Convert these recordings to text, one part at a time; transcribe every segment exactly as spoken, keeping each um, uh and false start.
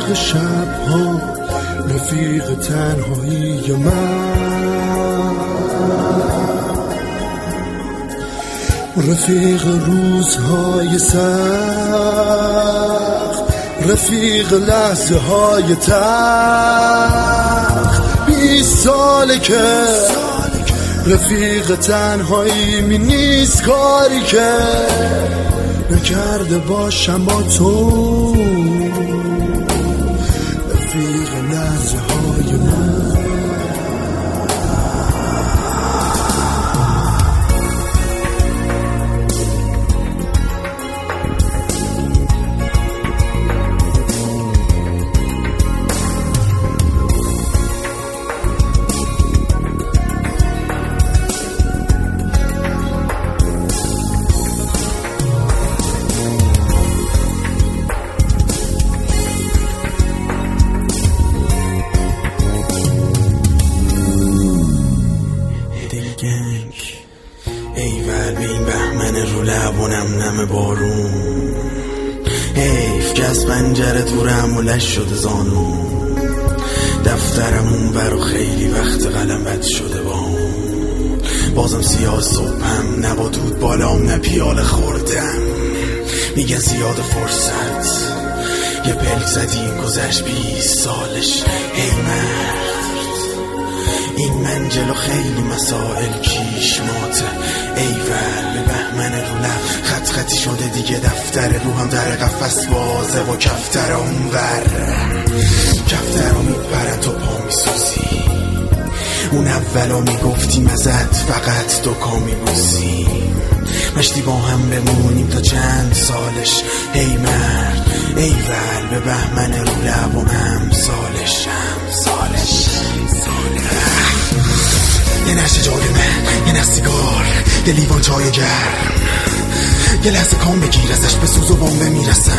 رفیق شبها، رفیق تنهایی من، رفیق روزهای سخت، رفیق لحظه های تلخ. بیست ساله که رفیق تنهایی می نیست، کاری که نکرده باشم با تو، رفیق لحظه های من. ایول به این بهمن رو لبونم نم بارون، حیف که از پنجره دورم و لش شده زانون. دفترم اون برو خیلی وقت قلم بد شده بام، بازم سیاه صبحم، نه با دود بالام نه پیاله خوردم. میگن زیاد فرصت یه پلک زدیم گذشت بیست سالش. ای مرد این منجل و خیلی مسائل کیش ماته. ایول به بهمن رو لب خط خطی شده دیگه، دفتر روحم در قفس بازه و کفتر اونور، کفتر رو میپرن تو پا میسوزی. اون اولا میگفتیم ازت فقط دوکا میبوزیم، مشتی با هم بمونیم تا چند سالش. ای مرد ایول به بهمن رو لب و امثالش امثالش. یه نشه جالمه، یه نه سیگار، یه لیوان چای گرم، یه لحظه کام بگیر ازش به سوز و بامبه میرسن.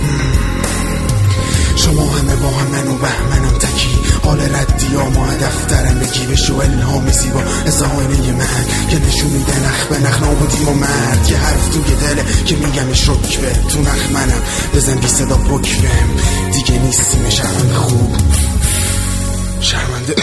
شما همه با هم، من و بهمنم تکی، حال ردی ها ما دفترم بگی بشو الهام زیبا از آینه من که نشون میده نخ به نخ نابودیم و مرد. یه حرف توی دله که میگمش رکبه تو نخ منم، بزن بی صدا بکبم دیگه نیستیم شرمنده خوب شرمنده.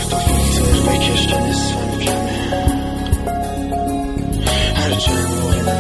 هر چند